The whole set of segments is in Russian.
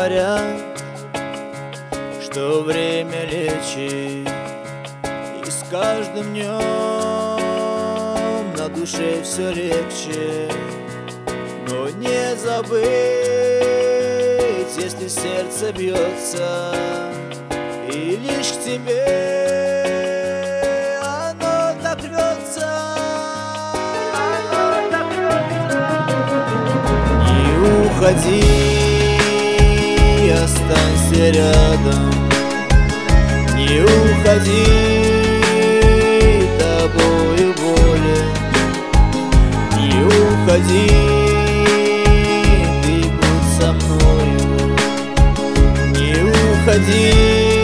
говорят, что время лечит, и с каждым днем на душе все легче. Но не забыть, если сердце бьется, и лишь к тебе оно так рвется. Не уходи, останься рядом. Не уходи, тобою болен. Не уходи, ты будь со мною. Не уходи,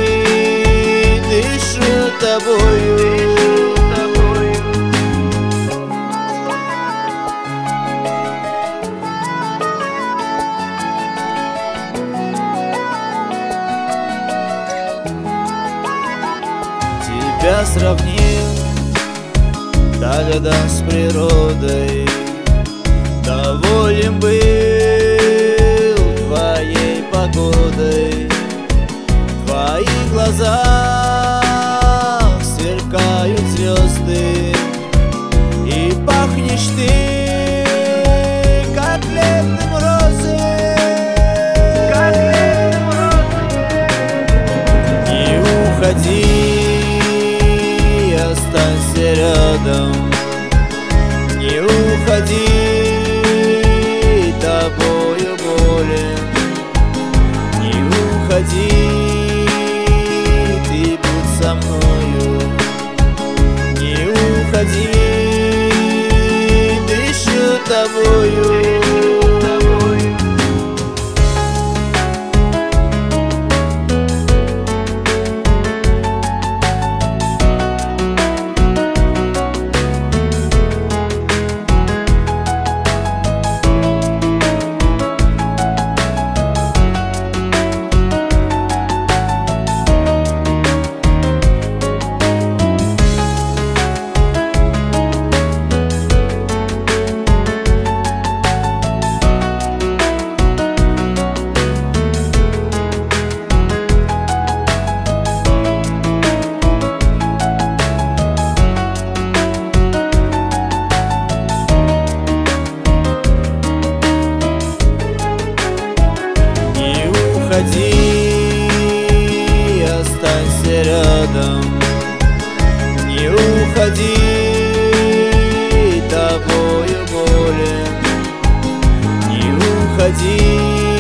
дышу тобою. Тебя сравнил тогда с природой, доволен был твоей погодой. В твоих глазах сверкают звезды, и пахнешь ты, как летом розы. Не уходи, останься рядом. Не уходи, тобою болен. Не уходи, ты будь со мною. Не уходи, дышу тобою. Уходи, останься рядом. Не уходи, тобою болен. Не уходи,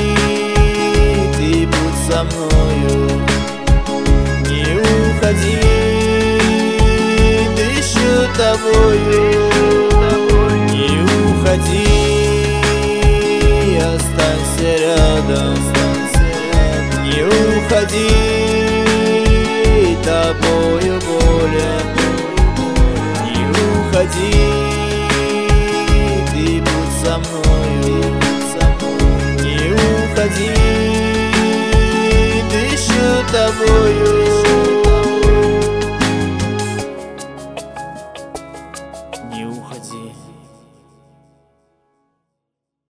ты будь со мною. Не уходи, дышу тобою. Не уходи, останься рядом. Не уходи, тобою болен. Не уходи, ты будь со мною. Не уходи, дышу тобою.